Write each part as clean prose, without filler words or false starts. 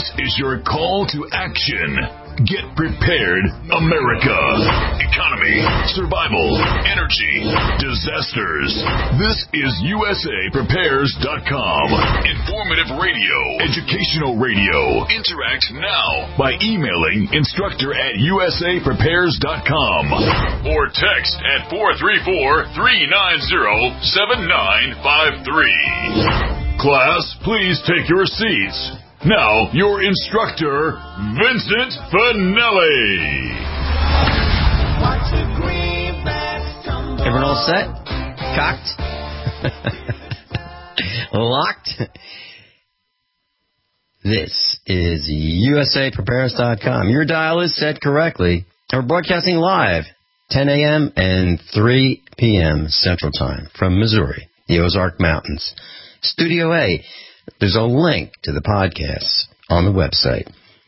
This is your call to action. Get prepared, America. Economy, survival, energy, disasters. This is USAPrepares.com. Informative radio, educational radio. Interact now by emailing instructor@USAPrepares.com or text at 434-390-7953. Class, please take your seats. Now, your instructor, Vincent Finelli. Everyone all set? Cocked? Locked? This is USAPrepares.com. Your dial is set correctly. We're broadcasting live, 10 a.m. and 3 p.m. Central Time from Missouri, the Ozark Mountains. Studio A. There's a link to the podcast on the website,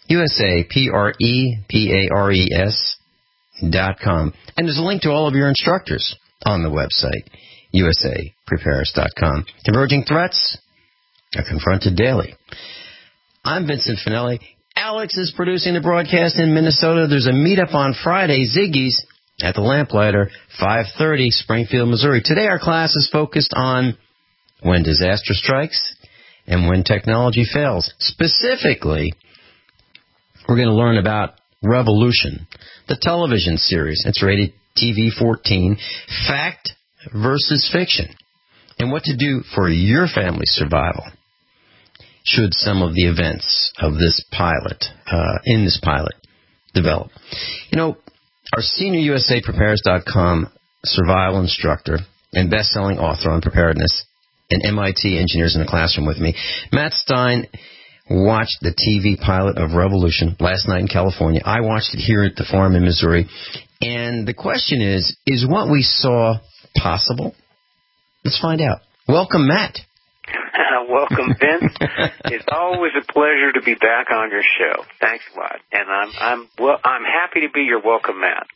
USAPrepares.com. And there's a link to all of your instructors on the website, USAPrepares.com. Converging threats are confronted daily. I'm Vincent Finelli. Alex is producing the broadcast in Minnesota. There's a meetup on Friday, Ziggy's, at the Lamplighter, 5:30, Springfield, Missouri. Today our class is focused on when disaster strikes and when technology fails. Specifically, we're going to learn about Revolution, the television series. It's rated TV 14, fact versus fiction, and what to do for your family's survival should some of the events of this pilot, develop. You know, our senior USAPrepares.com survival instructor and best-selling author on preparedness and MIT engineers in the classroom with me, Matt Stein, watched the TV pilot of Revolution last night in California. I watched it here at the farm in Missouri. And the question is what we saw possible? Let's find out. Welcome, Matt. Welcome, Vince. It's always a pleasure to be back on your show. Thanks a lot. And I'm happy to be your welcome, Matt.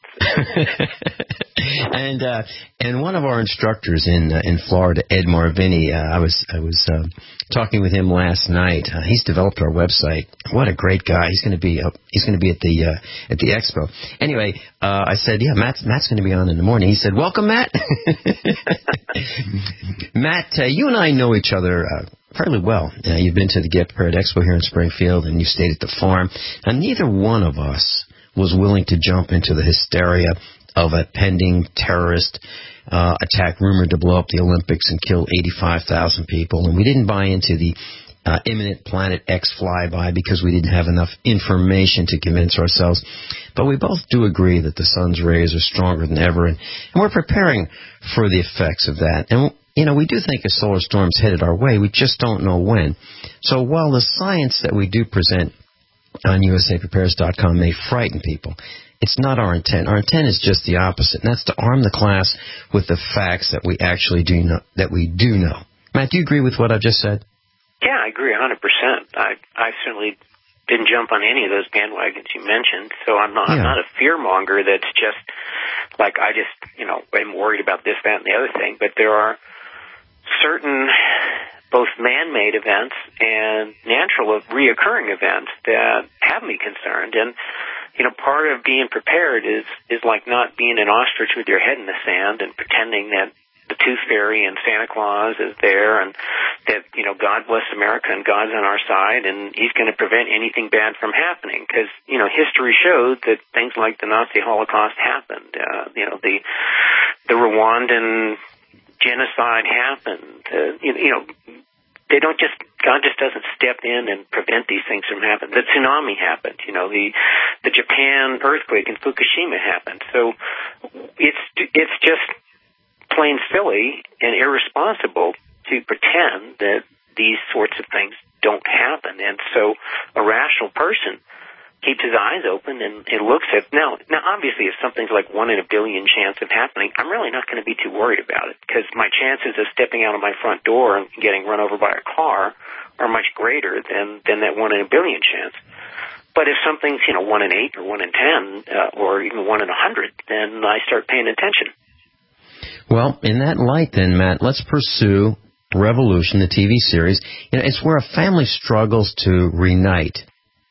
And one of our instructors in Florida, Ed Marvini, I was talking with him last night. He's developed our website. What a great guy! He's going to be at the expo. Anyway, I said, yeah, Matt's going to be on in the morning. He said, welcome, Matt. Matt, you and I know each other fairly well. You've been to the Get Prepared Expo here in Springfield, and you stayed at the farm. And neither one of us was willing to jump into the hysteria of a pending terrorist attack rumored to blow up the Olympics and kill 85,000 people. And we didn't buy into the imminent Planet X flyby because we didn't have enough information to convince ourselves. But we both do agree that the sun's rays are stronger than ever, and we're preparing for the effects of that. And, you know, we do think a solar storm's headed our way. We just don't know when. So while the science that we do present on USAPrepares.com may frighten people, it's not our intent. Our intent is just the opposite, and that's to arm the class with the facts that we actually do know. Matt, do you agree with what I've just said? Yeah, I agree 100%. I certainly didn't jump on any of those bandwagons you mentioned, so I'm not a fearmonger that's just like I just, am worried about this, that, and the other thing. But there are certain both man-made events and natural reoccurring events that have me concerned. And part of being prepared is like not being an ostrich with your head in the sand and pretending that the Tooth Fairy and Santa Claus is there and that, God bless America and God's on our side and he's going to prevent anything bad from happening. Because, history showed that things like the Nazi Holocaust happened. The Rwandan genocide happened. God just doesn't step in and prevent these things from happening. The tsunami happened, the Japan earthquake in Fukushima happened. So it's just plain silly and irresponsible to pretend that these sorts of things don't happen. And so a rational person keeps his eyes open and looks at now obviously if something's like 1 in a billion chance of happening, I'm really not going to be too worried about it because my chances of stepping out of my front door and getting run over by a car are much greater than that 1 in a billion chance. But if something's 1 in 8 or 1 in 10 or even 1 in 100, then I start paying attention. Well, in that light then, Matt, let's pursue Revolution, the TV series. It's where a family struggles to reunite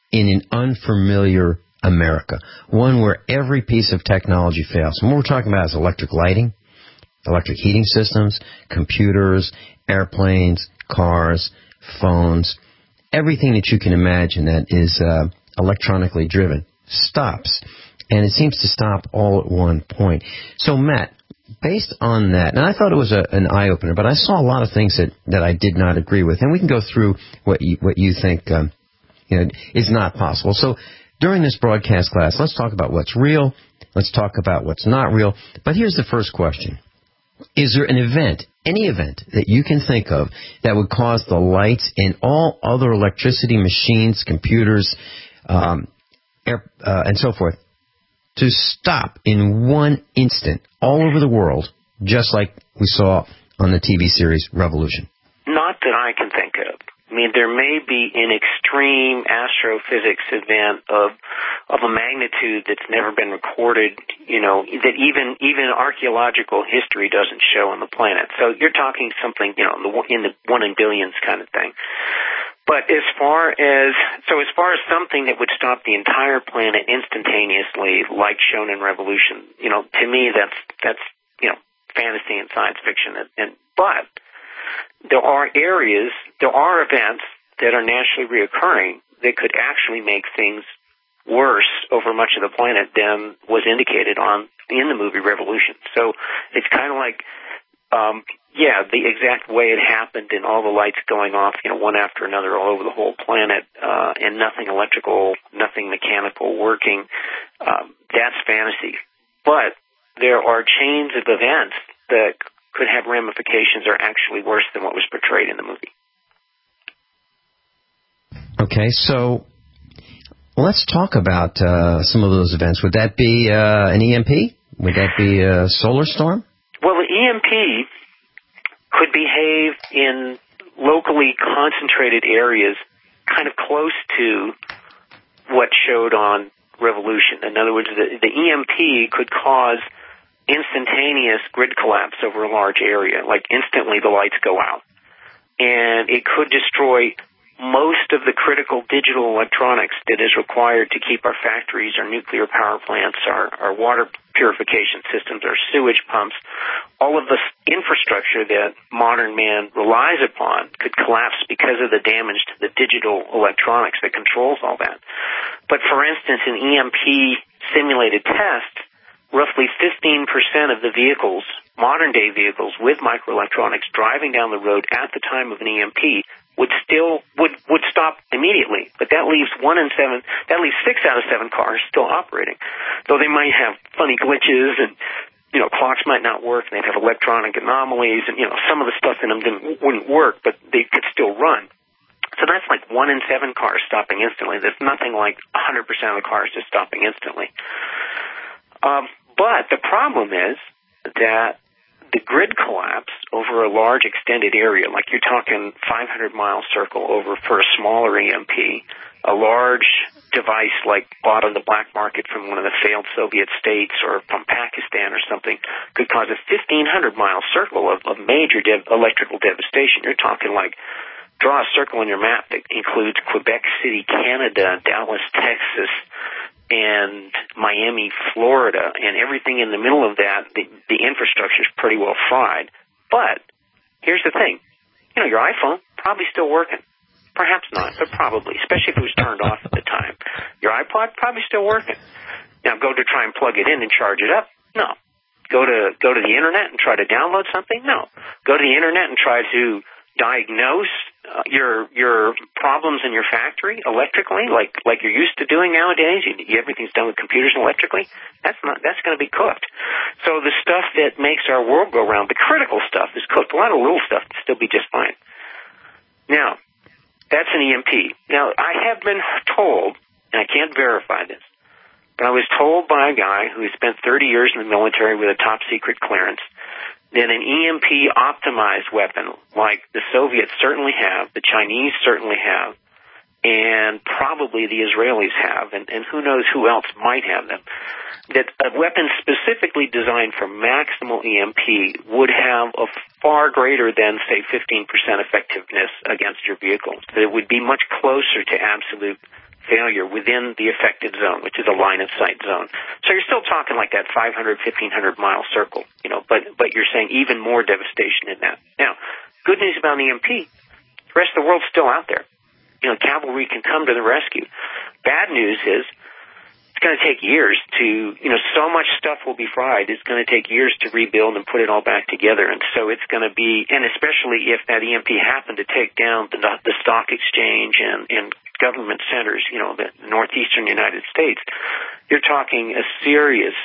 in an unfamiliar America, one where every piece of technology fails. And what we're talking about is electric lighting, electric heating systems, computers, airplanes, cars, phones, everything that you can imagine that is electronically driven stops. And it seems to stop all at one point. So, Matt, based on that, and I thought it was an eye-opener, but I saw a lot of things that I did not agree with. And we can go through what you think is not possible. So during this broadcast class, let's talk about what's real. Let's talk about what's not real. But here's the first question. Is there an event, any event that you can think of that would cause the lights and all other electricity machines, computers, and so forth to stop in one instant all over the world, just like we saw on the TV series Revolution? Not that I can think of. I mean, there may be an extreme astrophysics event of a magnitude that's never been recorded, that even archaeological history doesn't show on the planet. So you're talking something, in the 1 in billions kind of thing. But as far as something that would stop the entire planet instantaneously, like shown in Revolution, to me that's fantasy and science fiction. But there are events that are naturally reoccurring that could actually make things worse over much of the planet than was indicated in the movie Revolution. So it's kind of like, the exact way it happened and all the lights going off, one after another all over the whole planet, and nothing electrical, nothing mechanical working. That's fantasy. But there are chains of events that could have ramifications are actually worse than what was portrayed in the movie. Okay, so let's talk about some of those events. Would that be an EMP? Would that be a solar storm? Well, the EMP could behave in locally concentrated areas kind of close to what showed on Revolution. In other words, the EMP could cause instantaneous grid collapse over a large area, like instantly the lights go out. And it could destroy most of the critical digital electronics that is required to keep our factories, our nuclear power plants, our water purification systems, our sewage pumps. All of the infrastructure that modern man relies upon could collapse because of the damage to the digital electronics that controls all that. But for instance, in EMP simulated tests, roughly 15% of the vehicles, modern-day vehicles with microelectronics driving down the road at the time of an EMP would stop immediately. But that leaves 6 out of 7 cars still operating. Though they might have funny glitches and, clocks might not work, and they'd have electronic anomalies, and, some of the stuff in them wouldn't work, but they could still run. So that's like 1 in 7 cars stopping instantly. There's nothing like 100% of the cars just stopping instantly. But the problem is that the grid collapse over a large extended area, like you're talking 500-mile circle over for a smaller EMP, a large device like bought on the black market from one of the failed Soviet states or from Pakistan or something, could cause a 1,500-mile circle of major electrical devastation. You're talking like, draw a circle on your map that includes Quebec City, Canada, Dallas, Texas, and Miami, Florida, and everything in the middle of that. The infrastructure is pretty well fried. But here's the thing. Your iPhone probably still working. Perhaps not, but probably, especially if it was turned off at the time. Your iPod probably still working. Now, go to try and plug it in and charge it up? No. Go to the Internet and try to download something? No. Go to the Internet and try to diagnose your problems in your factory electrically, like you're used to doing nowadays. Everything's done with computers and electrically. That's going to be cooked. So the stuff that makes our world go round, the critical stuff, is cooked. A lot of little stuff can still be just fine. Now, that's an EMP. Now, I have been told, and I can't verify this, but I was told by a guy who spent 30 years in the military with a top secret clearance that an EMP-optimized weapon, like the Soviets certainly have, the Chinese certainly have, and probably the Israelis have, and who knows who else might have them, that a weapon specifically designed for maximal EMP would have a far greater than, say, 15% effectiveness against your vehicle. That it would be much closer to absolute failure within the affected zone, which is a line-of-sight zone. So you're still talking like that 500, 1,500-mile circle, but you're saying even more devastation in that. Now, good news about an EMP, the rest of the world's still out there. Cavalry can come to the rescue. Bad news is it's going to take years to, so much stuff will be fried. It's going to take years to rebuild and put it all back together. And so it's going to be, and especially if that EMP happened to take down the stock exchange and government centers, the northeastern United States, you're talking a serious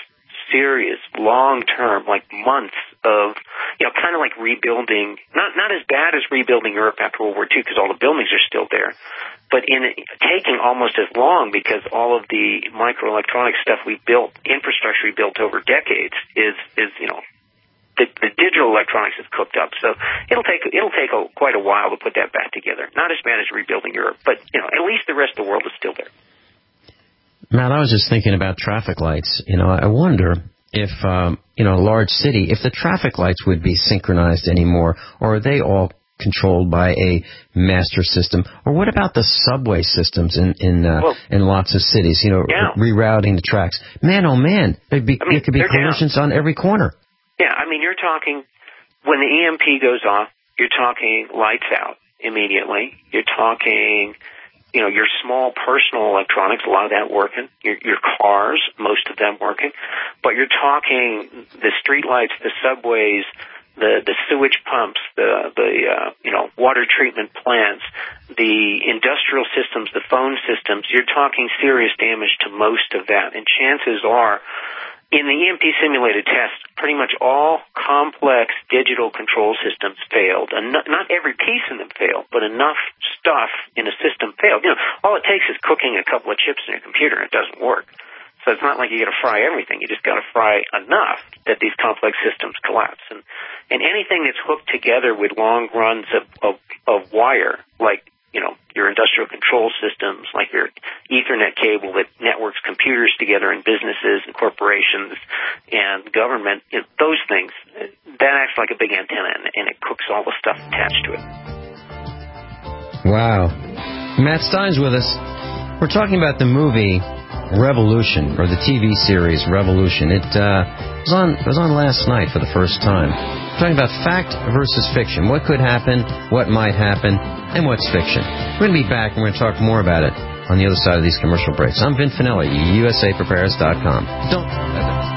long-term, like months of, kind of like rebuilding, not as bad as rebuilding Europe after World War II because all the buildings are still there, but taking almost as long because all of the microelectronic stuff we built, infrastructure we built over decades is the digital electronics is cooked up. So it'll take quite a while to put that back together. Not as bad as rebuilding Europe, but, at least the rest of the world is still there. Matt, I was just thinking about traffic lights. I wonder if, a large city, if the traffic lights would be synchronized anymore, or are they all controlled by a master system? Or what about the subway systems in lots of cities, rerouting the tracks? Man, oh man, there could be collisions on every corner. Yeah, you're talking, when the EMP goes off, you're talking lights out immediately. You're talking, your small personal electronics, a lot of that working. Your cars, most of them working. But you're talking the street lights, the subways, the sewage pumps, the water treatment plants, the industrial systems, the phone systems. You're talking serious damage to most of that. And chances are, in the EMP simulated test, pretty much all complex digital control systems failed. And not every piece in them failed, but enough stuff in a system failed. All it takes is cooking a couple of chips in your computer and it doesn't work. So it's not like you got to fry everything. You just got to fry enough that these complex systems collapse. And anything that's hooked together with long runs of wire, like, your industrial control systems, like your Ethernet cable that networks computers together in businesses and corporations and government, those things, that acts like a big antenna and it cooks all the stuff attached to it. Wow. Matt Stein's with us. We're talking about the movie Revolution, or the TV series Revolution. It was on last night for the first time. We're talking about fact versus fiction. What could happen, what might happen, and what's fiction. We're going to be back and we're going to talk more about it on the other side of these commercial breaks. I'm Vin Finelli, USAPrepares.com. Don't...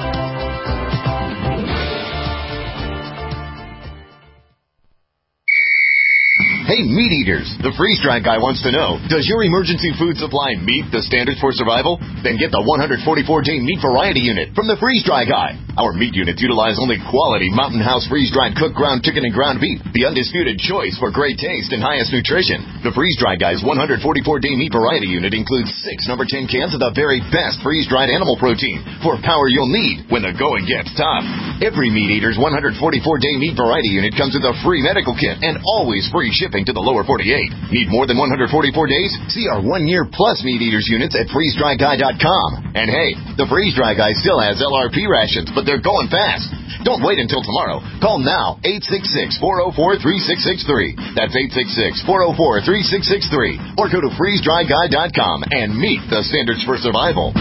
Hey, meat eaters, the freeze-dried guy wants to know, does your emergency food supply meet the standards for survival? Then get the 144-day meat variety unit from the freeze-dry guy. Our meat units utilize only quality Mountain House freeze-dried cooked ground chicken and ground beef, the undisputed choice for great taste and highest nutrition. The freeze-dry guy's 144-day meat variety unit includes 6 number 10 cans of the very best freeze-dried animal protein for power you'll need when the going gets tough. Every meat eater's 144-day meat variety unit comes with a free medical kit and always free shipping to the lower 48. Need more than 144 days? See our 1-year plus meat eaters units at freezedryguy.com. And hey, the Freeze Dry Guy still has LRP rations, but they're going fast. Don't wait until tomorrow. Call now, 866-404-3663. That's 866-404-3663. Or go to freezedryguy.com and meet the standards for survival.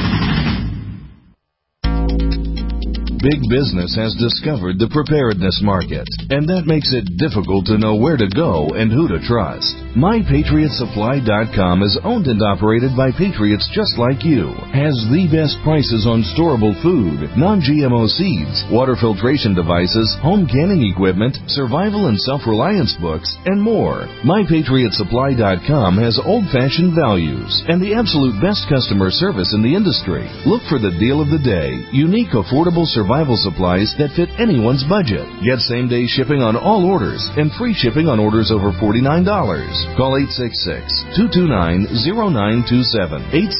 Big business has discovered the preparedness market, and that makes it difficult to know where to go and who to trust. MyPatriotSupply.com is owned and operated by patriots just like you, has the best prices on storable food, non-GMO seeds, water filtration devices, home canning equipment, survival and self-reliance books, and more. MyPatriotSupply.com has old-fashioned values and the absolute best customer service in the industry. Look for the deal of the day, unique, affordable survival supplies that fit anyone's budget. Get same-day shipping on all orders and free shipping on orders over $49. Call 866-229-0927,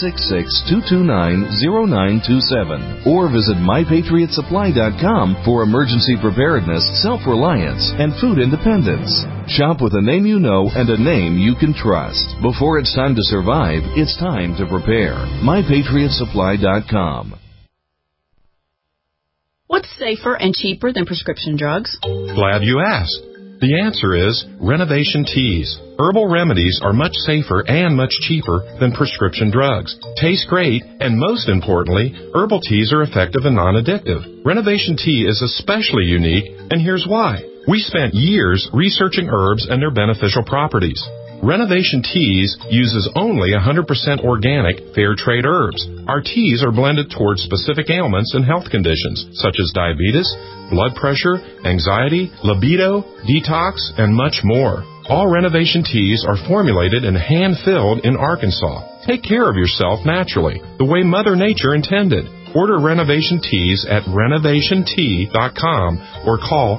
866-229-0927, or visit MyPatriotSupply.com for emergency preparedness, self-reliance, and food independence. Shop with a name you know and a name you can trust. Before it's time to survive, it's time to prepare. MyPatriotSupply.com. What's safer and cheaper than prescription drugs? Glad you asked. The answer is Renovation Teas. Herbal remedies are much safer and much cheaper than prescription drugs, taste great, and most importantly, herbal teas are effective and non-addictive. Renovation Tea is especially unique, and here's why. We spent years researching herbs and their beneficial properties. Renovation Teas uses only 100% organic, fair trade herbs. Our teas are blended towards specific ailments and health conditions, such as diabetes, blood pressure, anxiety, libido, detox, and much more. All Renovation Teas are formulated and hand-filled in Arkansas. Take care of yourself naturally, the way Mother Nature intended. Order Renovation Teas at renovationtea.com or call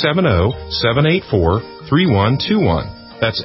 870-784-3121. That's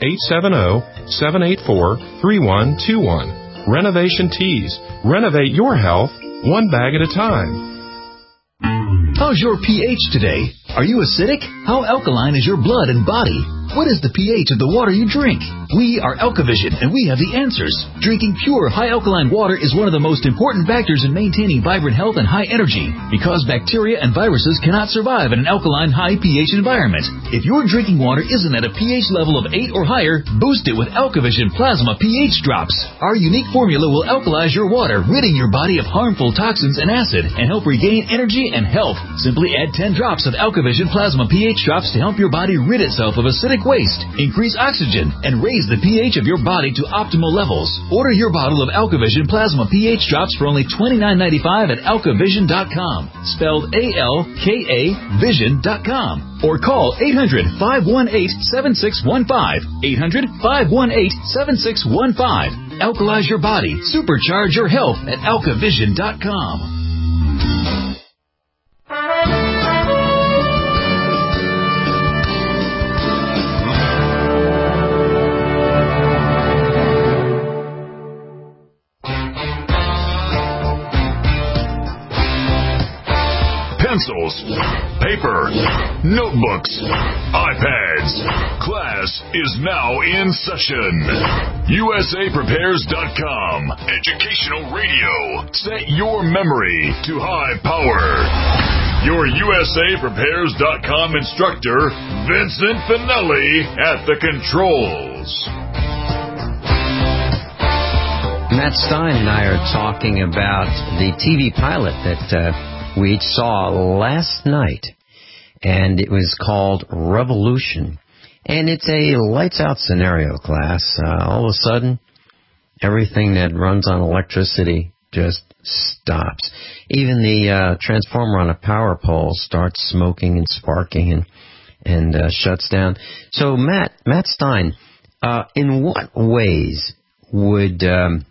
870-784-3121. Renovation Teas. Renovate your health one bag at a time. How's your pH today? Are you acidic? How alkaline is your blood and body? What is the pH of the water you drink? We are Alkavision, and we have the answers. Drinking pure, high alkaline water is one of the most important factors in maintaining vibrant health and high energy, because bacteria and viruses cannot survive in an alkaline, high pH environment. If your drinking water isn't at a pH level of 8 or higher, boost it with Alkavision Plasma pH Drops. Our unique formula will alkalize your water, ridding your body of harmful toxins and acid, and help regain energy and health. Simply add 10 drops of Alkavision Plasma pH Drops to help your body rid itself of acidic waste, increase oxygen, and raise the pH of your body to optimal levels. Order your bottle of Alkavision Plasma pH Drops for only $29.95 at alkavision.com, spelled A-L-K-A vision.com, or call 800-518-7615, 800-518-7615. Alkalize your body, supercharge your health at alkavision.com. Pencils, paper, notebooks, iPads. Class is now in session. USAPrepares.com. Educational radio. Set your memory to high power. Your USAPrepares.com instructor, Vincent Finelli, at the controls. Matt Stein and I are talking about the TV pilot that we each saw last night, and it was called Revolution. And it's a lights-out scenario, class. All of a sudden, everything that runs on electricity just stops. Even the transformer on a power pole starts smoking and sparking and shuts down. So, Matt Stein, in what ways would an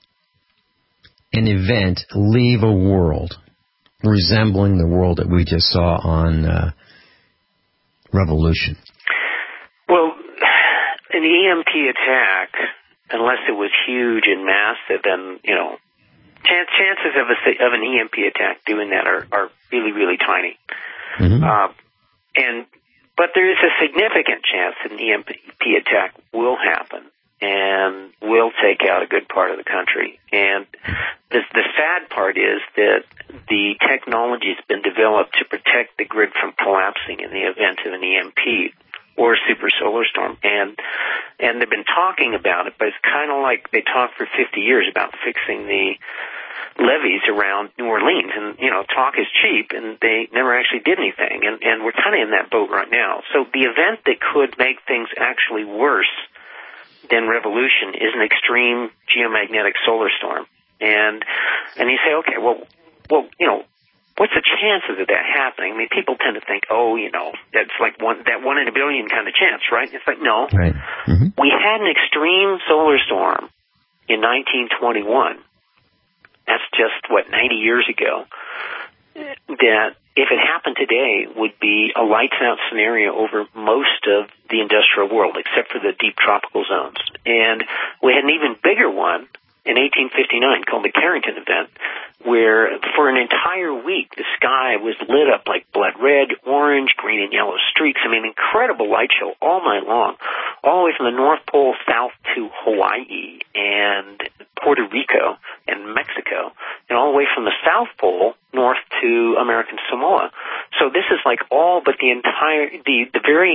event leave a world resembling the world that we just saw on Revolution? Well, an EMP attack, unless it was huge and massive, then, chances of an EMP attack doing that are really, really tiny. Mm-hmm. But there is a significant chance that an EMP attack will happen and will take out a good part of the country. And the sad part is that the technology has been developed to protect the grid from collapsing in the event of an EMP or a super solar storm. And they've been talking about it, but it's kind of like they talked for 50 years about fixing the levees around New Orleans. And, talk is cheap, and they never actually did anything. And we're kind of in that boat right now. So the event that could make things actually worse than Revolution is an extreme geomagnetic solar storm. And you say, okay, well, what's the chances of that happening? I mean, people tend to think, that's like that 1 in a billion kind of chance, right? It's like, no. Right. Mm-hmm. We had an extreme solar storm in 1921. That's just, 90 years ago. That if it happened today would be a lights-out scenario over most of the industrial world, except for the deep tropical zones. And we had an even bigger one in 1859 called the Carrington event, where for an entire week the sky was lit up like blood red, orange, green, and yellow streaks. I mean, incredible light show all night long, all the way from the North Pole south to Hawaii and Puerto Rico and Mexico, and all the way from the South Pole north to American Samoa. So this is like all but the very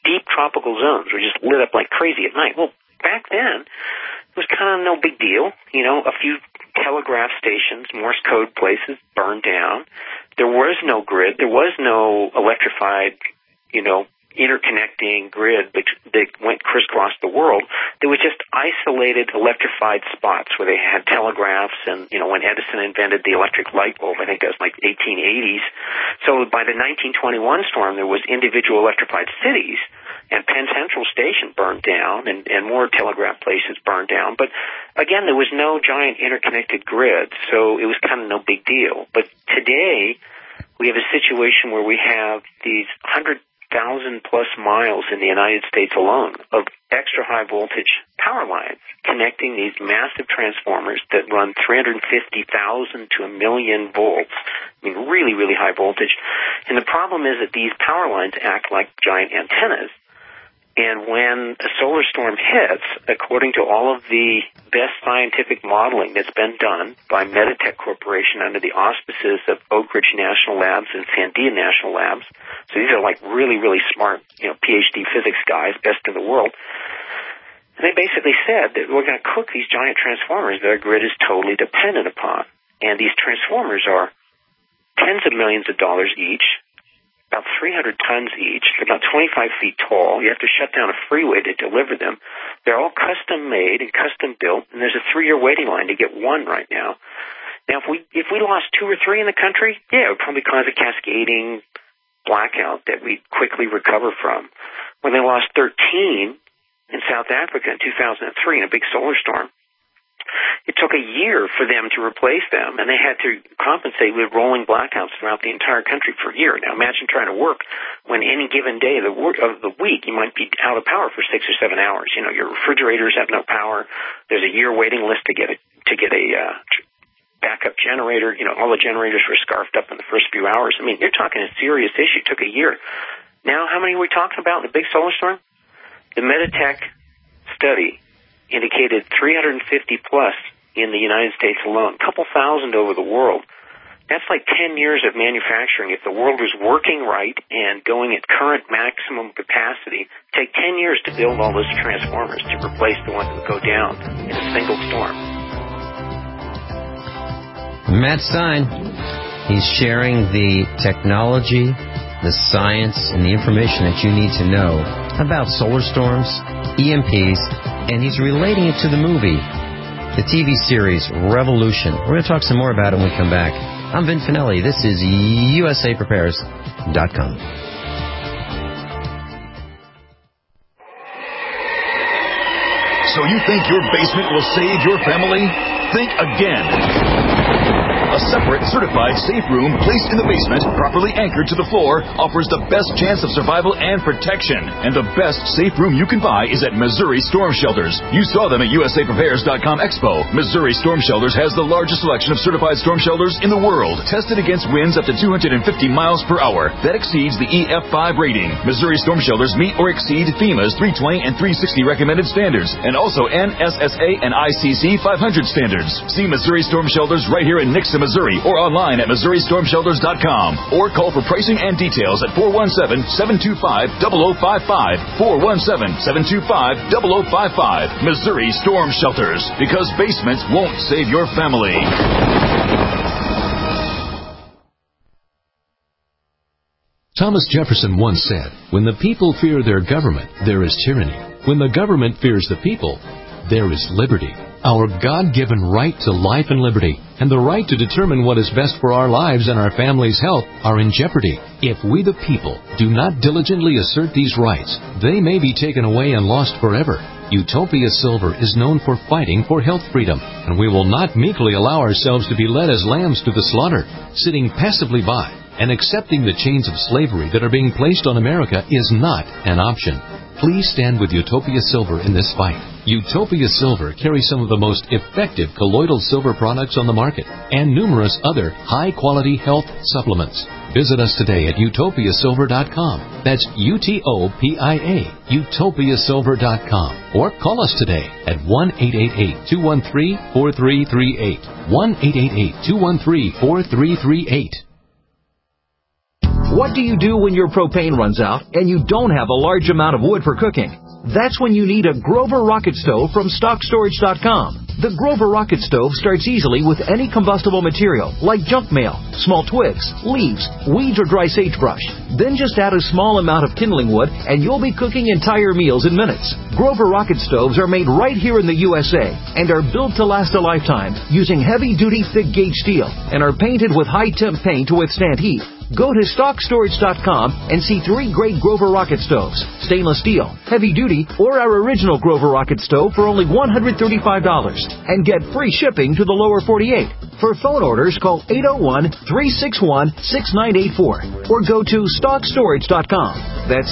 deep tropical zones were just lit up like crazy at night. Well, back then, it was kind of no big deal. You know, a few telegraph stations, Morse code places burned down. There was no grid. There was no electrified, you know, interconnecting grid that went crisscross the world. There was just isolated electrified spots where they had telegraphs, and, you know, when Edison invented the electric light bulb, I think that was like 1880s. So by the 1921 storm, there was individual electrified cities, and Penn Central Station burned down, and more telegraph places burned down. But again, there was no giant interconnected grid, so it was kind of no big deal. But today, we have a situation where we have these 100,000 plus miles in the United States alone of extra high voltage power lines connecting these massive transformers that run 350,000 to 1 million volts. I mean, really, really high voltage. And the problem is that these power lines act like giant antennas. And when a solar storm hits, according to all of the best scientific modeling that's been done by Meditech Corporation under the auspices of Oak Ridge National Labs and Sandia National Labs, so these are like really, really smart, you know, PhD physics guys, best in the world, and they basically said that we're going to cook these giant transformers that our grid is totally dependent upon. And these transformers are tens of millions of dollars each, about 300 tons each. They're about 25 feet tall. You have to shut down a freeway to deliver them. They're all custom made and custom built, and there's a 3-year waiting line to get one right now. Now, if we lost 2 or 3 in the country, yeah, it would probably cause a cascading blackout that we'd quickly recover from. When they lost 13 in South Africa in 2003 in a big solar storm, it took a year for them to replace them, and they had to compensate with rolling blackouts throughout the entire country for a year. Now, imagine trying to work when any given day of the week you might be out of power for 6 or 7 hours. You know, your refrigerators have no power. There's a year waiting list to get a backup generator. You know, all the generators were scarfed up in the first few hours. I mean, you're talking a serious issue. It took a year. Now, how many are we talking about in the big solar storm? The Meditech study indicated 350 plus in the United States alone, a couple thousand over the world. That's like 10 years of manufacturing. If the world was working right and going at current maximum capacity, it'd take 10 years to build all those transformers to replace the ones that would go down in a single storm. Matt Stein, he's sharing the technology, the science, and the information that you need to know about solar storms, EMPs, and he's relating it to the movie, the TV series Revolution. We're going to talk some more about it when we come back. I'm Vin Finelli. This is USAPrepares.com. So you think your basement will save your family? Think again. A separate, certified safe room placed in the basement, properly anchored to the floor, offers the best chance of survival and protection. And the best safe room you can buy is at Missouri Storm Shelters. You saw them at USAPrepares.com Expo. Missouri Storm Shelters has the largest selection of certified storm shelters in the world, tested against winds up to 250 miles per hour. That exceeds the EF5 rating. Missouri Storm Shelters meet or exceed FEMA's 320 and 360 recommended standards, and also NSSA and ICC 500 standards. See Missouri Storm Shelters right here in Nixon, Missouri, or online at MissouriStormShelters.com, or call for pricing and details at 417-725-0055, 417-725-0055. Missouri Storm Shelters, because basements won't save your family. Thomas Jefferson once said, "When the people fear their government, there is tyranny. When the government fears the people, there is liberty." Our God-given right to life and liberty, and the right to determine what is best for our lives and our family's health, are in jeopardy. If we the people do not diligently assert these rights, they may be taken away and lost forever. Utopia Silver is known for fighting for health freedom, and we will not meekly allow ourselves to be led as lambs to the slaughter. Sitting passively by and accepting the chains of slavery that are being placed on America is not an option. Please stand with Utopia Silver in this fight. Utopia Silver carries some of the most effective colloidal silver products on the market and numerous other high-quality health supplements. Visit us today at utopiasilver.com. That's UTOPIA, utopiasilver.com. Or call us today at 1-888-213-4338. 1-888-213-4338. What do you do when your propane runs out and you don't have a large amount of wood for cooking? That's when you need a Grover Rocket Stove from StockStorage.com. The Grover Rocket Stove starts easily with any combustible material, like junk mail, small twigs, leaves, weeds, or dry sagebrush. Then just add a small amount of kindling wood, and you'll be cooking entire meals in minutes. Grover Rocket Stoves are made right here in the USA and are built to last a lifetime using heavy-duty, thick-gauge steel and are painted with high-temp paint to withstand heat. Go to StockStorage.com and see 3 great Grover Rocket Stoves, stainless steel, heavy-duty, or our original Grover Rocket Stove for only $135, and get free shipping to the lower 48. For phone orders, call 801-361-6984 or go to StockStorage.com. That's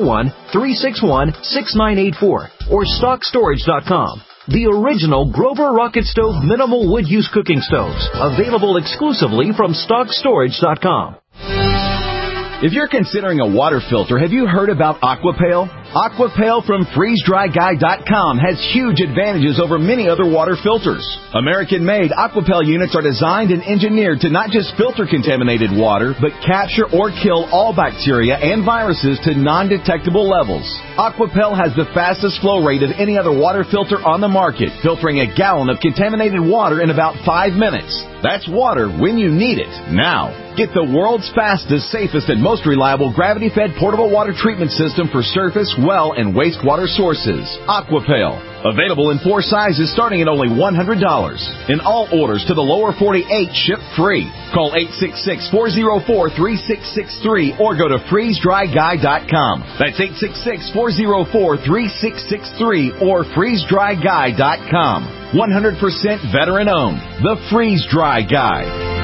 801-361-6984 or StockStorage.com. The original Grover Rocket Stove minimal wood use cooking stoves, available exclusively from StockStorage.com. If you're considering a water filter, have you heard about Aquapail? Aquapail from FreezeDryGuy.com has huge advantages over many other water filters. American-made Aquapail units are designed and engineered to not just filter contaminated water, but capture or kill all bacteria and viruses to non-detectable levels. Aquapail has the fastest flow rate of any other water filter on the market, filtering a gallon of contaminated water in about 5 minutes. That's water when you need it, now. Get the world's fastest, safest, and most reliable gravity-fed portable water treatment system for surface, well, and wastewater sources. Aquapail. Available in 4 sizes starting at only $100. And all orders to the lower 48 ship free. Call 866-404-3663 or go to FreezeDryGuy.com. That's 866-404-3663 or FreezeDryGuy.com. 100% veteran-owned. The Freeze Dry Guy.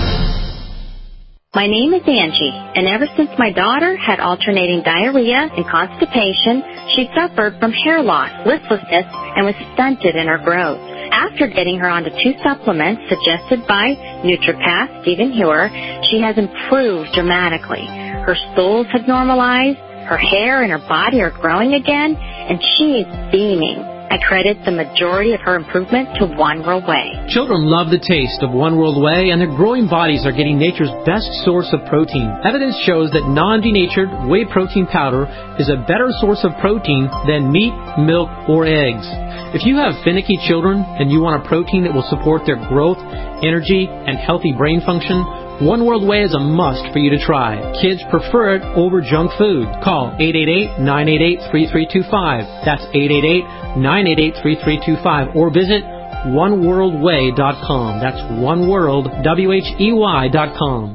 My name is Angie, and ever since my daughter had alternating diarrhea and constipation, she suffered from hair loss, listlessness, and was stunted in her growth. After getting her onto 2 supplements suggested by NutriPath Stephen Hewer, she has improved dramatically. Her stools have normalized, her hair and her body are growing again, and she is beaming. I credit the majority of her improvement to One World Whey. Children love the taste of One World Whey, and their growing bodies are getting nature's best source of protein. Evidence shows that non-denatured whey protein powder is a better source of protein than meat, milk, or eggs. If you have finicky children and you want a protein that will support their growth, energy, and healthy brain function, One World Whey is a must for you to try. Kids prefer it over junk food. Call 888-988-3325. That's 888-988-3325. Or visit oneworldwhey.com. That's oneworld.com.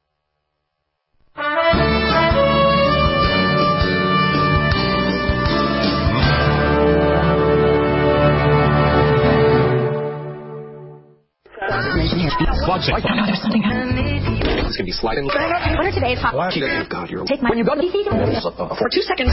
There's something happening. It's going to be sliding. What are today's hot? Oh, God, you're... Take my... When you go to... For 2 seconds.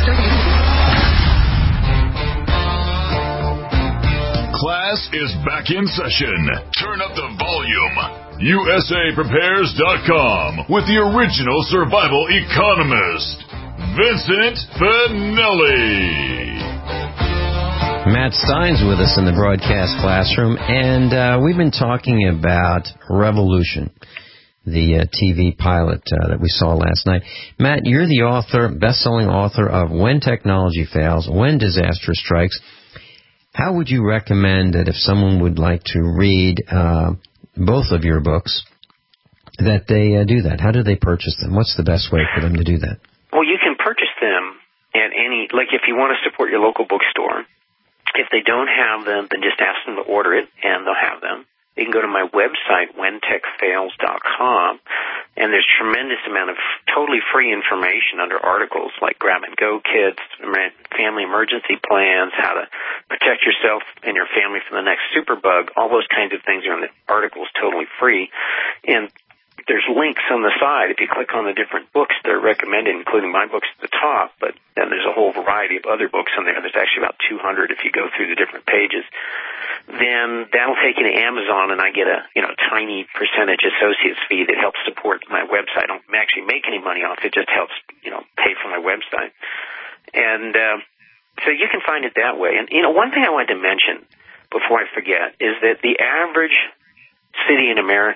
Class is back in session. Turn up the volume. USAPrepares.com with the original survival economist, Vincent Finelli. Matt Stein's with us in the broadcast classroom, and we've been talking about Revolution, the TV pilot that we saw last night. Matt, you're the author, best-selling author of When Technology Fails, When Disaster Strikes. How would you recommend that if someone would like to read both of your books, that they do that? How do they purchase them? What's the best way for them to do that? Well, you can purchase them at any, like if you want to support your local bookstore. If they don't have them, then just ask them to order it, and they'll have them. You can go to my website, whentechfails.com, and there's a tremendous amount of totally free information under articles like grab-and-go kits, family emergency plans, how to protect yourself and your family from the next superbug. All those kinds of things are in the articles, totally free. And there's links on the side. If you click on the different books that are recommended, including my books at the top, but then there's a whole variety of other books on there. There's actually about 200 if you go through the different pages. Then that'll take you to Amazon, and I get a tiny percentage associates fee that helps support my website. I don't actually make any money off it. It just helps pay for my website. And so you can find it that way. And one thing I wanted to mention before I forget is that the average city in America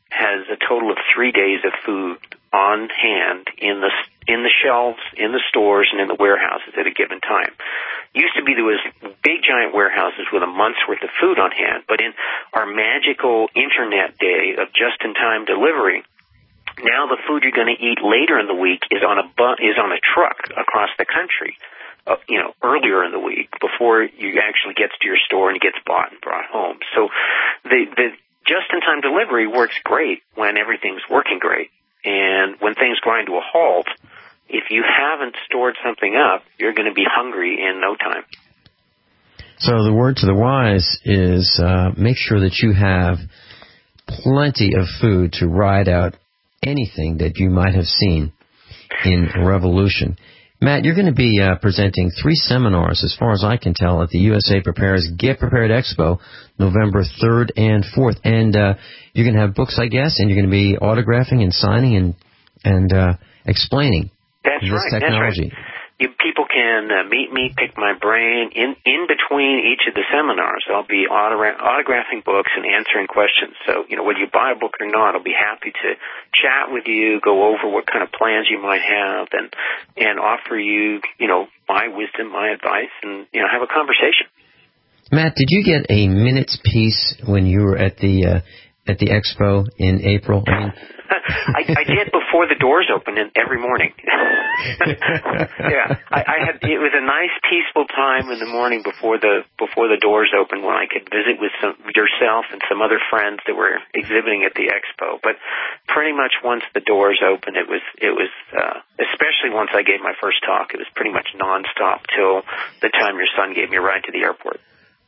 has a total of 3 days of food on hand in the shelves, in the stores, and in the warehouses at a given time. Used to be there was big giant warehouses with a month's worth of food on hand, but in our magical internet day of just-in-time delivery, now the food you're going to eat later in the week is on a truck across the country. Earlier in the week before you actually gets to your store and it gets bought and brought home. So the just-in-time delivery works great when everything's working great. And when things grind to a halt, if you haven't stored something up, you're going to be hungry in no time. So the word to the wise is make sure that you have plenty of food to ride out anything that you might have seen in Revolution. Matt, you're going to be presenting 3 seminars, as far as I can tell, at the USA Prepares Get Prepared Expo, November 3rd and 4th. And you're going to have books, I guess, and you're going to be autographing and signing and explaining this technology. That's right. People can meet me, pick my brain. In between each of the seminars, I'll be autographing books and answering questions. So, whether you buy a book or not, I'll be happy to chat with you, go over what kind of plans you might have, and offer you, my wisdom, my advice, and, have a conversation. Matt, did you get a minute's piece when you were at the expo in April? I did before the doors opened every morning. Yeah, it was a nice peaceful time in the morning before the doors opened when I could visit with yourself and some other friends that were exhibiting at the expo. But pretty much once the doors opened, it was especially once I gave my first talk, it was pretty much nonstop till the time your son gave me a ride to the airport.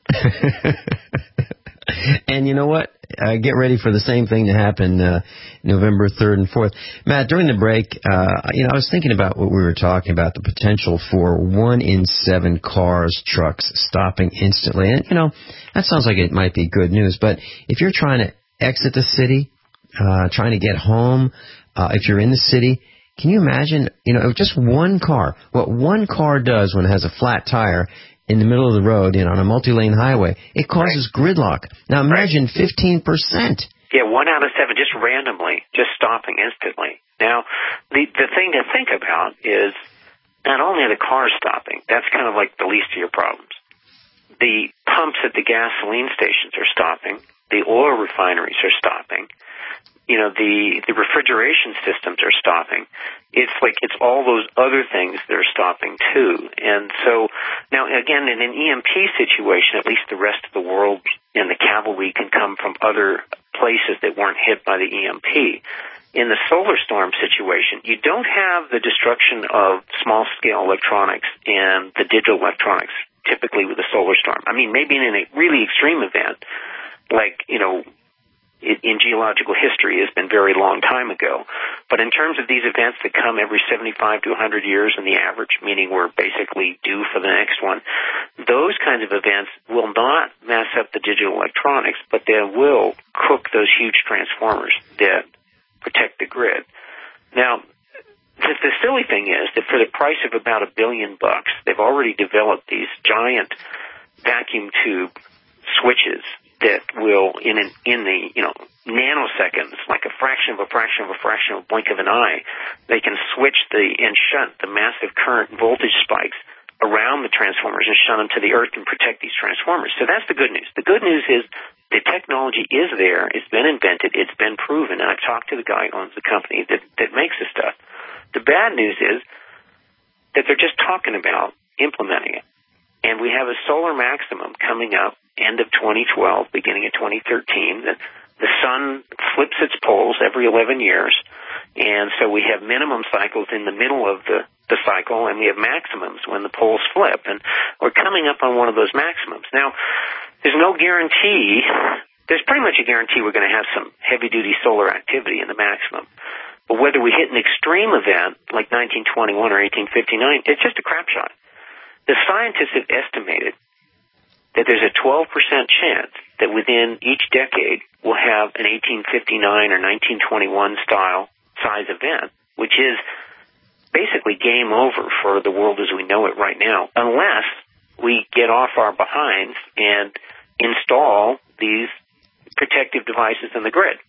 And you know what? Get ready for the same thing to happen November 3rd and 4th. Matt, during the break, I was thinking about what we were talking about, the potential for 1 in 7 cars, trucks stopping instantly. And, that sounds like it might be good news. But if you're trying to exit the city, trying to get home, if you're in the city, can you imagine, just one car, what one car does when it has a flat tire in the middle of the road, on a multi-lane highway, it causes gridlock. Now imagine 15%. Yeah, 1 out of 7 just randomly, just stopping instantly. Now, the thing to think about is not only are the cars stopping, that's kind of like the least of your problems. The pumps at the gasoline stations are stopping. The oil refineries are stopping. The refrigeration systems are stopping. It's all those other things that are stopping too. And so now again, in an EMP situation, at least the rest of the world and the cavalry can come from other places that weren't hit by the EMP. In the solar storm situation, you don't have the destruction of small scale electronics and the digital electronics typically with a solar storm. Maybe in a really extreme event, like, in geological history has been very long time ago. But in terms of these events that come every 75 to 100 years in the average, meaning we're basically due for the next one, those kinds of events will not mess up the digital electronics, but they will cook those huge transformers that protect the grid. Now, the silly thing is that for the price of about $1 billion, they've already developed these giant vacuum tube switches that will, in the nanoseconds, like a fraction of a blink of an eye, they can switch and shunt the massive current voltage spikes around the transformers and shunt them to the earth and protect these transformers. So that's the good news. The good news is the technology is there, it's been invented, it's been proven, and I've talked to the guy who owns the company that makes this stuff. The bad news is that they're just talking about implementing it. And we have a solar maximum coming up end of 2012, beginning of 2013. The sun flips its poles every 11 years, and so we have minimum cycles in the middle of the cycle, and we have maximums when the poles flip. And we're coming up on one of those maximums. Now, there's no guarantee. There's pretty much a guarantee we're going to have some heavy-duty solar activity in the maximum. But whether we hit an extreme event like 1921 or 1859, it's just a crap shot. The scientists have estimated that there's a 12% chance that within each decade we'll have an 1859 or 1921 size event, which is basically game over for the world as we know it right now, unless we get off our behinds and install these protective devices in the grid.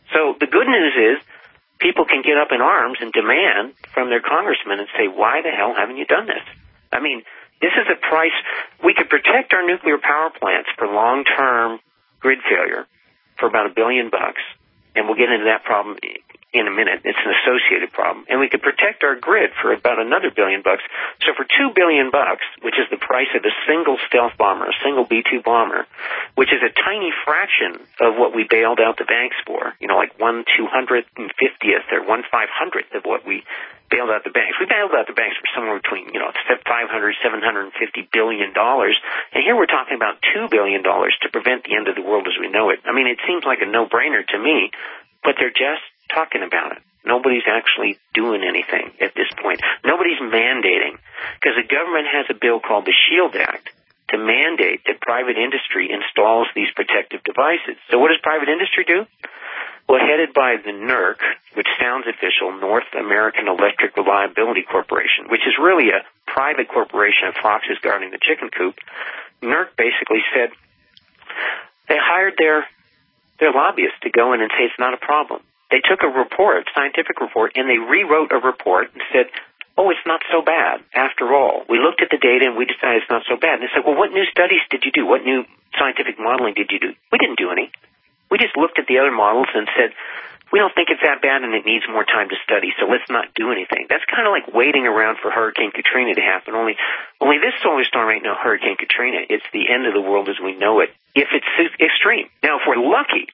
So the good news is people can get up in arms and demand from their congressmen and say, why the hell haven't you done this? I mean, this is a price. We could protect our nuclear power plants for long-term grid failure for about $1 billion, and we'll get into that problem in a minute. It's an associated problem. And we could protect our grid for about another $1 billion. So for $2 billion, which is the price of a single stealth bomber, a single B-2 bomber, which is a tiny fraction of what we bailed out the banks for, like 1/250th or 1/500th of what we bailed out the banks. We bailed out the banks for somewhere between, $500, $750 billion. And here we're talking about $2 billion to prevent the end of the world as we know it. I mean, it seems like a no-brainer to me, but they're just talking about it. Nobody's actually doing anything at this point. Nobody's mandating, because the government has a bill called the SHIELD Act to mandate that private industry installs these protective devices. So what does private industry do? Well, headed by the NERC, which sounds official, North American Electric Reliability Corporation, which is really a private corporation of foxes guarding the chicken coop, NERC basically said they hired their lobbyists to go in and say it's not a problem. They took a report, scientific report, and they rewrote a report and said, oh, it's not so bad after all. We looked at the data and we decided it's not so bad. And they said, well, what new studies did you do? What new scientific modeling did you do? We didn't do any. We just looked at the other models and said, we don't think it's that bad and it needs more time to study, so let's not do anything. That's kind of like waiting around for Hurricane Katrina to happen. Only this solar storm ain't no Hurricane Katrina. It's the end of the world as we know it, if it's extreme. Now, if we're lucky,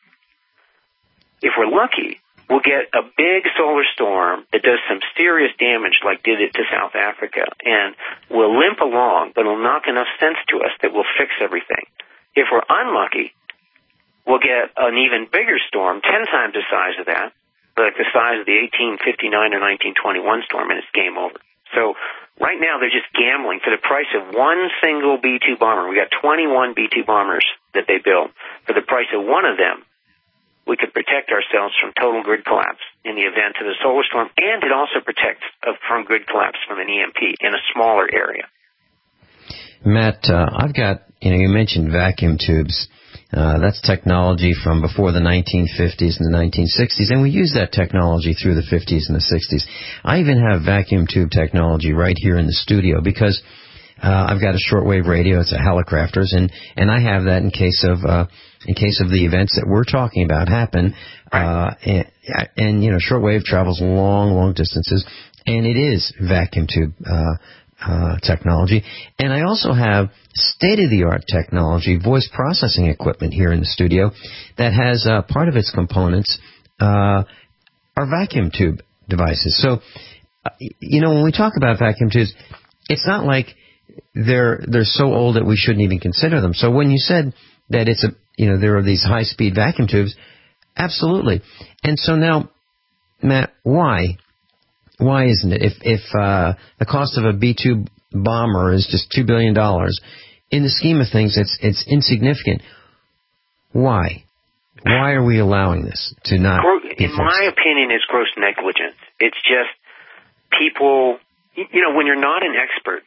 we'll get a big solar storm that does some serious damage like did it to South Africa, and we'll limp along, but it'll knock enough sense to us that we'll fix everything. If we're unlucky, we'll get an even bigger storm, 10 times the size of that, like the size of the 1859 or 1921 storm, and it's game over. So right now they're just gambling for the price of one single B-2 bomber. We got 21 B-2 bombers that they built. For the price of one of them, we could protect ourselves from total grid collapse in the event of a solar storm, and it also protects from grid collapse from an EMP in a smaller area. Matt, I've got, you mentioned vacuum tubes. That's technology from before the 1950s and the 1960s, and we use that technology through the 50s and the 60s. I even have vacuum tube technology right here in the studio because I've got a shortwave radio. It's a Helicrafters, and I have that in case of the events that we're talking about happen. And shortwave travels long distances, and it is vacuum tube technology. And I also have state-of-the-art technology, voice processing equipment here in the studio that has part of its components are vacuum tube devices. So, when we talk about vacuum tubes, it's not like they're so old that we shouldn't even consider them. So when you said that it's there are these high-speed vacuum tubes, absolutely. And so now, Matt, why isn't it? If the cost of a B-2 bomber is just $2 billion, in the scheme of things, it's insignificant. Why? Why are we allowing this to not be fixed? In my opinion, it's gross negligence. It's just people, when you're not an expert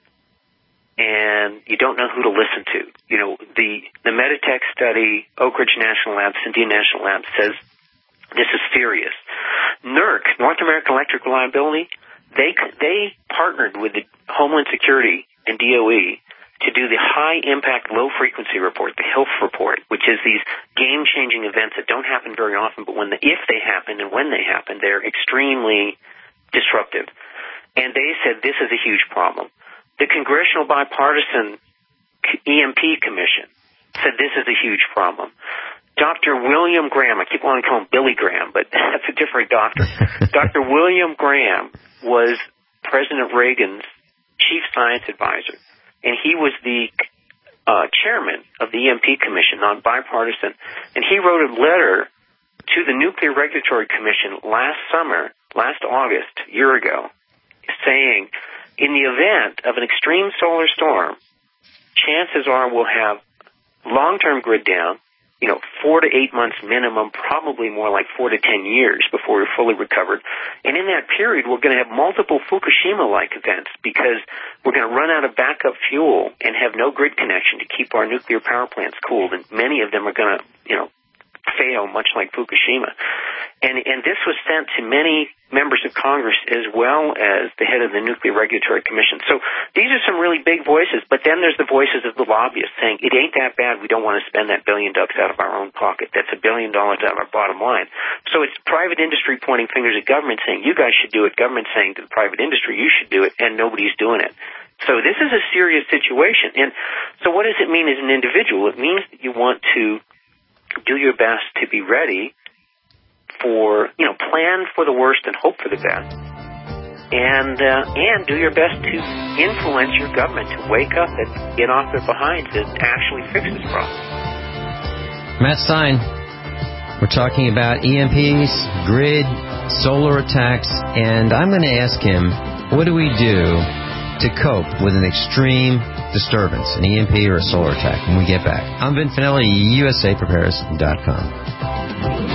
and you don't know who to listen to, the Meditech study, Oak Ridge National Lab, Cynthia National Lab says this is serious. NERC, North American Electric Reliability, they partnered with the Homeland Security and DOE to do the high-impact, low-frequency report, the HILF report, which is these game-changing events that don't happen very often, but if they happen and when they happen, they're extremely disruptive. And they said this is a huge problem. The Congressional Bipartisan EMP Commission said this is a huge problem. Dr. William Graham, I keep wanting to call him Billy Graham, but that's a different doctor. Dr. William Graham was President Reagan's chief science advisor, and he was the chairman of the EMP Commission, non-bipartisan, and he wrote a letter to the Nuclear Regulatory Commission last August, a year ago, saying, in the event of an extreme solar storm, chances are we'll have long-term grid down, 4 to 8 months minimum, probably more like 4 to 10 years before we're fully recovered. And in that period, we're going to have multiple Fukushima-like events because we're going to run out of backup fuel and have no grid connection to keep our nuclear power plants cooled. And many of them are going to, fail, much like Fukushima. And this was sent to many members of Congress as well as the head of the Nuclear Regulatory Commission. So these are some really big voices, but then there's the voices of the lobbyists saying, it ain't that bad, we don't want to spend that $1 billion out of our own pocket. That's $1 billion out of our bottom line. So it's private industry pointing fingers at government saying, you guys should do it, government saying to the private industry, you should do it, and nobody's doing it. So this is a serious situation. And so what does it mean as an individual? It means that you want to do your best to be ready for, plan for the worst and hope for the best. And do your best to influence your government to wake up and get off their behinds and actually fix this problem. Matt Stein, we're talking about EMPs, grid, solar attacks, and I'm going to ask him, what do we do to cope with an extreme disturbance, an EMP or a solar attack, when we get back? I'm Vin Finelli, USAPrepares.com.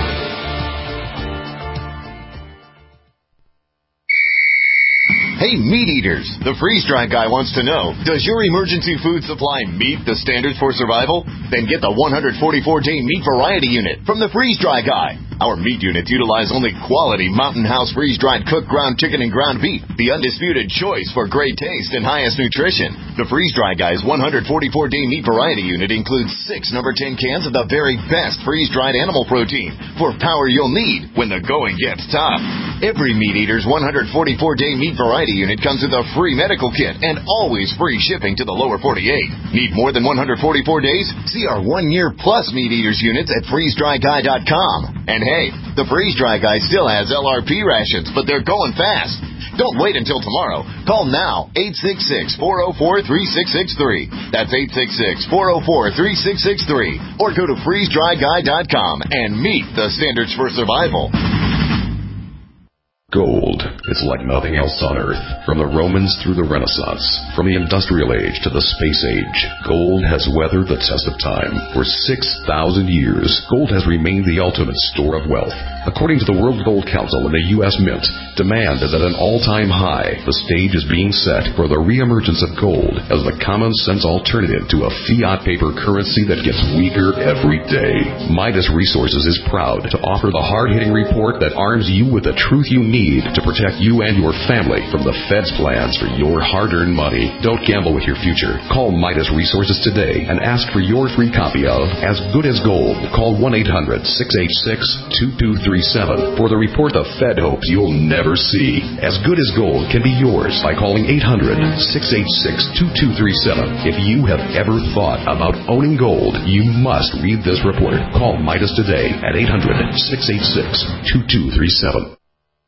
Hey, meat eaters! The freeze-dried guy wants to know, does your emergency food supply meet the standards for survival? Then get the 144-day meat variety unit from the freeze-dry guy. Our meat units utilize only quality Mountain House freeze-dried cooked ground chicken and ground beef, the undisputed choice for great taste and highest nutrition. The freeze-dry guy's 144-day meat variety unit includes 6 number 10 cans of the very best freeze-dried animal protein for power you'll need when the going gets tough. Every meat eater's 144-day meat variety unit comes with a free medical kit and always free shipping to the lower 48. Need more than 144 days? See our 1-year plus meat eaters units at freezedryguy.com. And hey, the freeze-dry guy still has LRP rations, but they're going fast. Don't wait until tomorrow. Call now, 866-404-3663. That's 866-404-3663. Or go to freezedryguy.com and meet the standards for survival. Gold is like nothing else on Earth. From the Romans through the Renaissance, from the Industrial Age to the Space Age, gold has weathered the test of time. For 6,000 years, gold has remained the ultimate store of wealth. According to the World Gold Council and the U.S. Mint, demand is at an all-time high. The stage is being set for the reemergence of gold as the common-sense alternative to a fiat paper currency that gets weaker every day. Midas Resources is proud to offer the hard-hitting report that arms you with the truth you need to protect you and your family from the Fed's plans for your hard-earned money. Don't gamble with your future. Call Midas Resources today and ask for your free copy of As Good as Gold. Call 1-800-686-2237 for the report the Fed hopes you'll never see. As Good as Gold can be yours by calling 800-686-2237. If you have ever thought about owning gold, you must read this report. Call Midas today at 800-686-2237.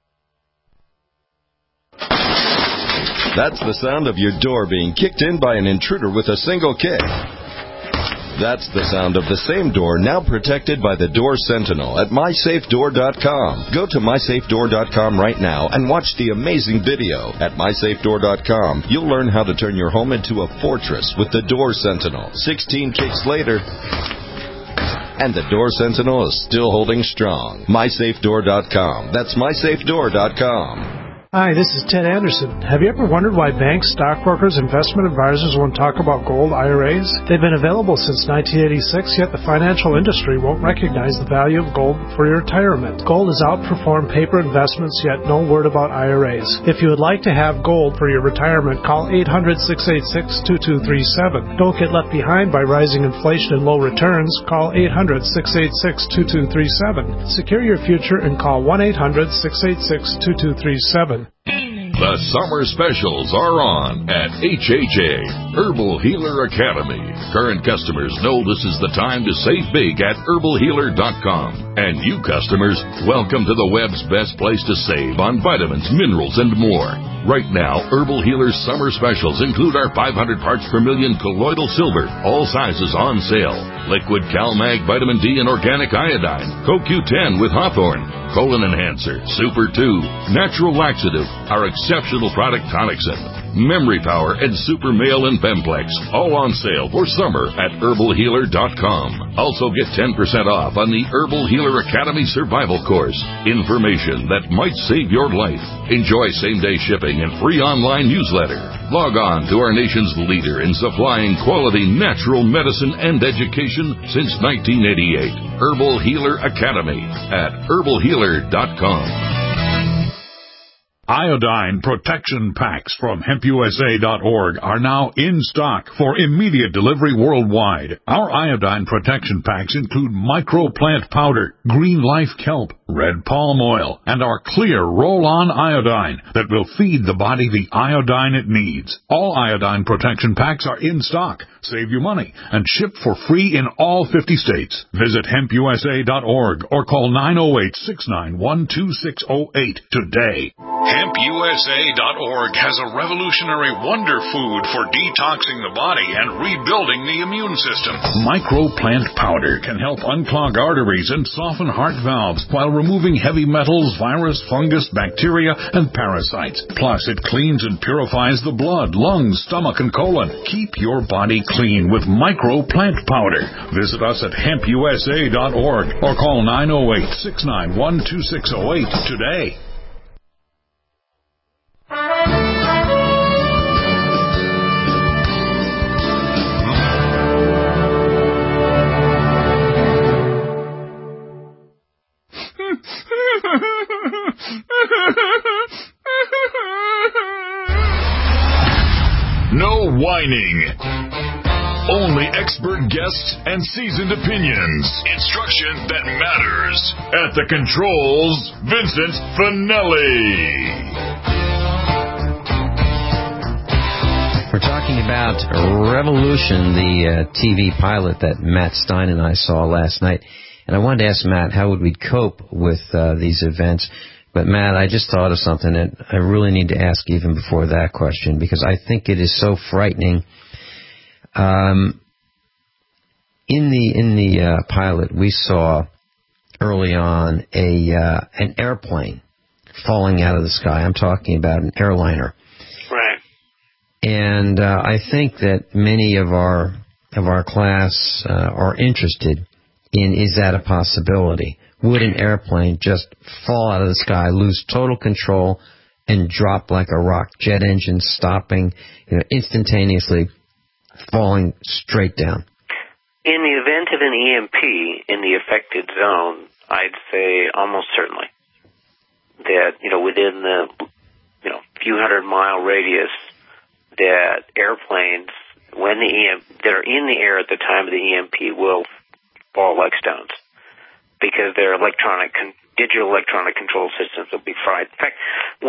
That's the sound of your door being kicked in by an intruder with a single kick. That's the sound of the same door now protected by the Door Sentinel at MySafeDoor.com. Go to MySafeDoor.com right now and watch the amazing video. At MySafeDoor.com, you'll learn how to turn your home into a fortress with the Door Sentinel. 16 kicks later, and the Door Sentinel is still holding strong. MySafeDoor.com. That's MySafeDoor.com. Hi, this is Ted Anderson. Have you ever wondered why banks, stockbrokers, investment advisors won't talk about gold IRAs? They've been available since 1986, yet the financial industry won't recognize the value of gold for your retirement. Gold has outperformed paper investments, yet no word about IRAs. If you would like to have gold for your retirement, call 800-686-2237. Don't get left behind by rising inflation and low returns. Call 800-686-2237. Secure your future and call 1-800-686-2237. The summer specials are on at HHA, Herbal Healer Academy. Current customers know this is the time to save big at herbalhealer.com. And new customers, welcome to the web's best place to save on vitamins, minerals, and more. Right now, Herbal Healer's summer specials include our 500 parts per million colloidal silver, all sizes on sale. Liquid CalMag Vitamin D and Organic Iodine, CoQ10 with Hawthorne, Colon Enhancer, Super 2, Natural Laxative, our exceptional product Tonic Set, Memory Power, and Super Male and Bemplex, all on sale for summer at herbalhealer.com. Also get 10% off on the Herbal Healer Academy Survival Course. Information that might save your life. Enjoy same-day shipping and free online newsletter. Log on to our nation's leader in supplying quality natural medicine and education since 1988. Herbal Healer Academy at herbalhealer.com. Iodine protection packs from HempUSA.org are now in stock for immediate delivery worldwide. Our iodine protection packs include microplant powder, green life kelp, red palm oil, and our clear roll-on iodine that will feed the body the iodine it needs. All iodine protection packs are in stock. Save you money and ship for free in all 50 states. Visit HempUSA.org or call 908-691-2608 today. HempUSA.org has a revolutionary wonder food for detoxing the body and rebuilding the immune system. Microplant powder can help unclog arteries and soften heart valves while removing heavy metals, virus, fungus, bacteria, and parasites. Plus, it cleans and purifies the blood, lungs, stomach, and colon. Keep your body clean with Microplant powder. Visit us at HempUSA.org or call 908-691-2608 today. No whining. Only expert guests and seasoned opinions. Instruction that matters. At the controls, Vincent Finelli. We're talking about Revolution, the TV pilot that Matt Stein and I saw last night. And I wanted to ask Matt, how would we cope with these events? But, Matt, I just thought of something that I really need to ask even before that question, because I think it is so frightening. In the pilot, we saw early on an airplane falling out of the sky. I'm talking about an airliner. Right. And I think that many of our class are interested in, is that a possibility? Would an airplane just fall out of the sky, lose total control, and drop like a rock? Jet engine stopping, instantaneously, falling straight down. In the event of an EMP in the affected zone, I'd say almost certainly that within the few 100-mile radius, that airplanes that are in the air at the time of the EMP will fall like stones, because their digital electronic control systems will be fried. In fact,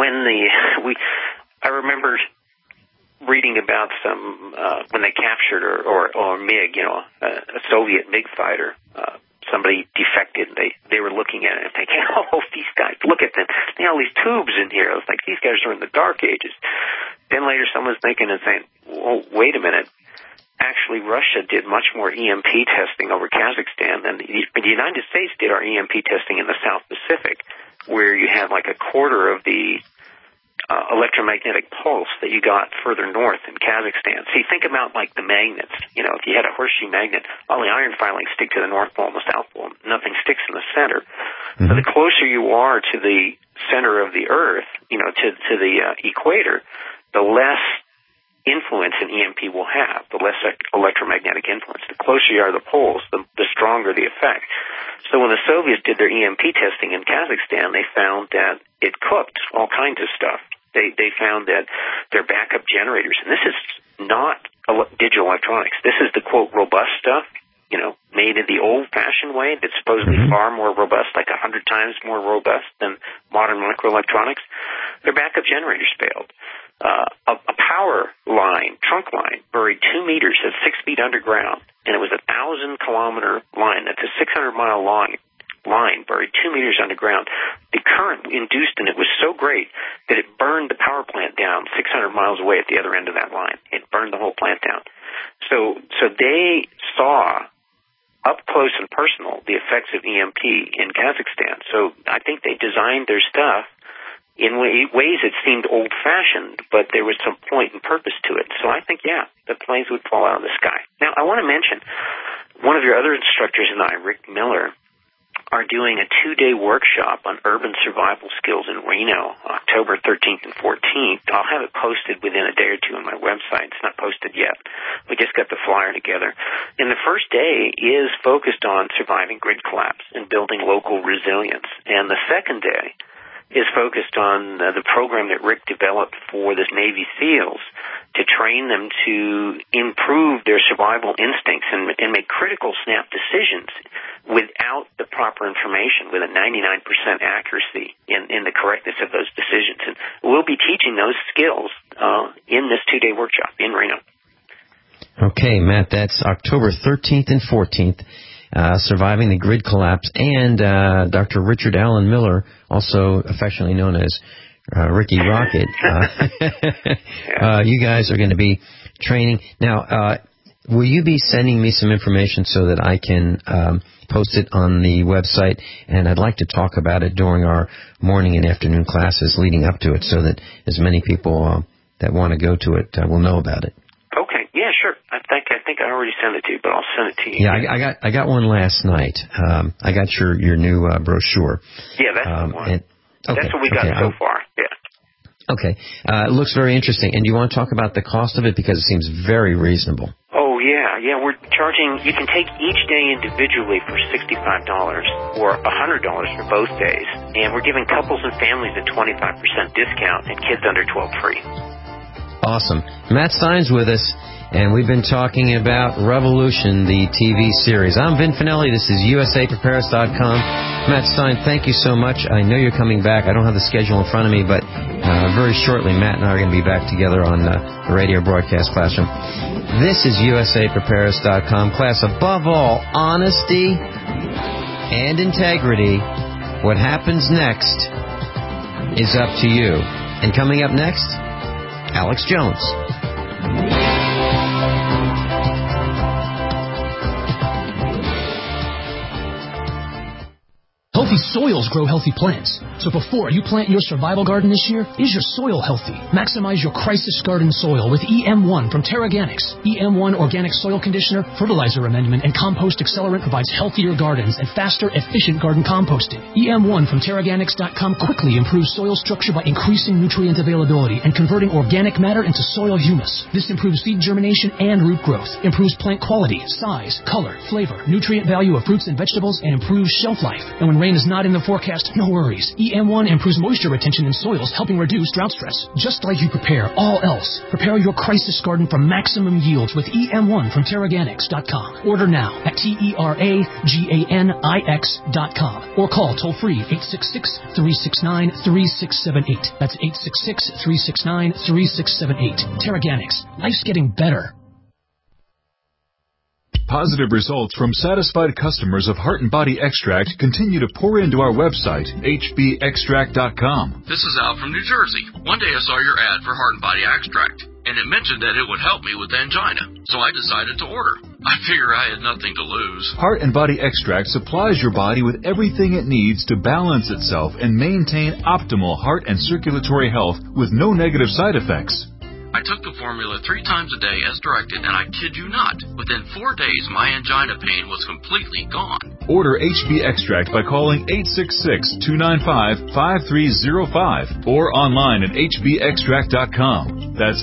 I remember reading about some when they captured or MiG, a Soviet MiG fighter. Somebody defected. They were looking at it and thinking, "Oh, these guys! Look at them! All these tubes in here." I was like, "These guys are in the Dark Ages." Then later, someone's thinking and saying, "Oh, wait a minute! Actually, Russia did much more EMP testing over Kazakhstan than the United States did our EMP testing in the South Pacific, where you had like a quarter of the electromagnetic pulse that you got further north in Kazakhstan." See, think about like the magnets. If you had a horseshoe magnet, all the iron filings stick to the North Pole and the South Pole. Nothing sticks in the center. Mm-hmm. So the closer you are to the center of the Earth, to the equator, the less influence an EMP will have, the less electromagnetic influence. The closer you are to the poles, the stronger the effect. So when the Soviets did their EMP testing in Kazakhstan, they found that it cooked all kinds of stuff. They found that their backup generators, and this is not digital electronics, this is the, quote, robust stuff, made in the old-fashioned way that's supposedly far more robust, like 100 times more robust than modern microelectronics. Their backup generators failed. A power line, trunk line, buried 2 meters at 6 feet underground, and it was a 1,000-kilometer line. That's a 600-mile long line buried 2 meters underground. The current induced in it was so great that it burned the power plant down 600 miles away at the other end of that line. It burned the whole plant down. So they saw up close and personal the effects of EMP in Kazakhstan. So I think they designed their stuff in ways it seemed old-fashioned, but there was some point and purpose to it. So I think, yeah, the planes would fall out of the sky. Now, I want to mention, one of your other instructors and I, Rick Miller, are doing a 2-day workshop on urban survival skills in Reno, October 13th and 14th. I'll have it posted within a day or two on my website. It's not posted yet. We just got the flyer together. And the first day is focused on surviving grid collapse and building local resilience. And the second day is focused on the program that Rick developed for the Navy SEALs to train them to improve their survival instincts and make critical snap decisions without the proper information, with a 99% accuracy in the correctness of those decisions. And we'll be teaching those skills in this 2-day workshop in Reno. Okay, Matt, that's October 13th and 14th. Surviving the Grid Collapse, and Dr. Richard Allen Miller, also affectionately known as Ricky Rocket. You guys are going to be training. Now, will you be sending me some information so that I can post it on the website? And I'd like to talk about it during our morning and afternoon classes leading up to it, so that as many people that want to go to it will know about it. Okay, yeah, sure. I think I already sent it to you, but I'll send it to you. Yeah, I got one last night. I got your new brochure. Yeah, that's the one. That's what we got so far. Yeah. Okay, it looks very interesting. And do you want to talk about the cost of it, because it seems very reasonable? Oh yeah. We're charging. You can take each day individually for $65 or $100 for both days, and we're giving couples and families a 25% discount and kids under 12 free. Awesome. Matt Stein's with us, and we've been talking about Revolution, the TV series. I'm Vin Finelli. This is USAPrepares.com. Matt Stein, thank you so much. I know you're coming back. I don't have the schedule in front of me, but very shortly, Matt and I are going to be back together on the radio broadcast classroom. This is USAPrepares.com. Class, above all, honesty and integrity. What happens next is up to you. And coming up next, Alex Jones. Healthy soils grow healthy plants. So before you plant your survival garden this year, is your soil healthy? Maximize your crisis garden soil with EM1 from Terraganics. EM1 Organic Soil Conditioner, Fertilizer Amendment, and Compost Accelerant provides healthier gardens and faster, efficient garden composting. EM1 from Terraganics.com quickly improves soil structure by increasing nutrient availability and converting organic matter into soil humus. This improves seed germination and root growth, improves plant quality, size, color, flavor, nutrient value of fruits and vegetables, and improves shelf life. And when rain is not in the forecast, no worries. EM1 improves moisture retention in soils, helping reduce drought stress. Just like you prepare all else, prepare your crisis garden for maximum yields with EM1 from Terraganics.com. Order now at TERAGANIX.com or call toll-free 866-369-3678. That's 866-369-3678. Terraganics. Life's getting better. Positive results from satisfied customers of Heart and Body Extract continue to pour into our website, hbextract.com. This is Al from New Jersey. One day I saw your ad for Heart and Body Extract, and it mentioned that it would help me with angina, so I decided to order. I figure I had nothing to lose. Heart and Body Extract supplies your body with everything it needs to balance itself and maintain optimal heart and circulatory health with no negative side effects. I took the formula 3 times a day as directed, and I kid you not, within 4 days my angina pain was completely gone. Order HB Extract by calling 866-295-5305 or online at hbextract.com. That's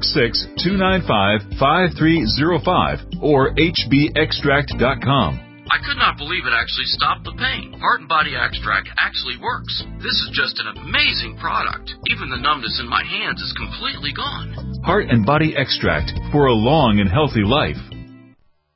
866-295-5305 or hbextract.com. I could not believe it actually stopped the pain. Heart and Body Extract actually works. This is just an amazing product. Even the numbness in my hands is completely gone. Heart and Body Extract for a long and healthy life.